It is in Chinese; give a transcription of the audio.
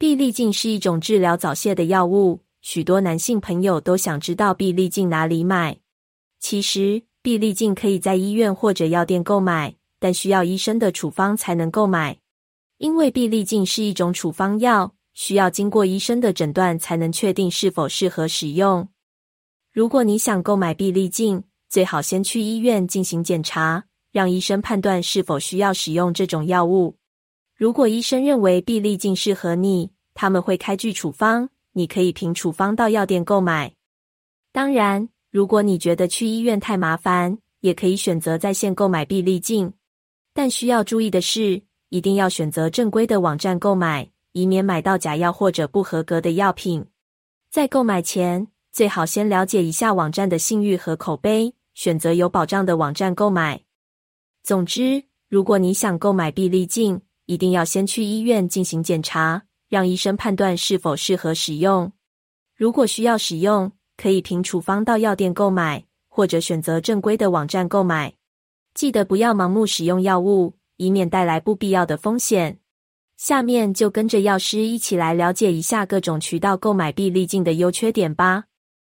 必利净是一种治疗早泄的药物，许多男性朋友都想知道必利净哪里买。其实，必利净可以在医院或者药店购买，但需要医生的处方才能购买。因为必利净是一种处方药，需要经过医生的诊断才能确定是否适合使用。如果你想购买必利净，最好先去医院进行检查，让医生判断是否需要使用这种药物。如果医生认为必利净适合你，他们会开具处方，你可以凭处方到药店购买。当然，如果你觉得去医院太麻烦，也可以选择在线购买必利净。但需要注意的是，一定要选择正规的网站购买，以免买到假药或者不合格的药品。在购买前，最好先了解一下网站的信誉和口碑，选择有保障的网站购买。总之，如果你想购买必利净，一定要先去医院进行检查，让医生判断是否适合使用。如果需要使用，可以凭处方到药店购买，或者选择正规的网站购买。记得不要盲目使用药物，以免带来不必要的风险。下面就跟着药师一起来了解一下各种渠道购买必利净的优缺点吧。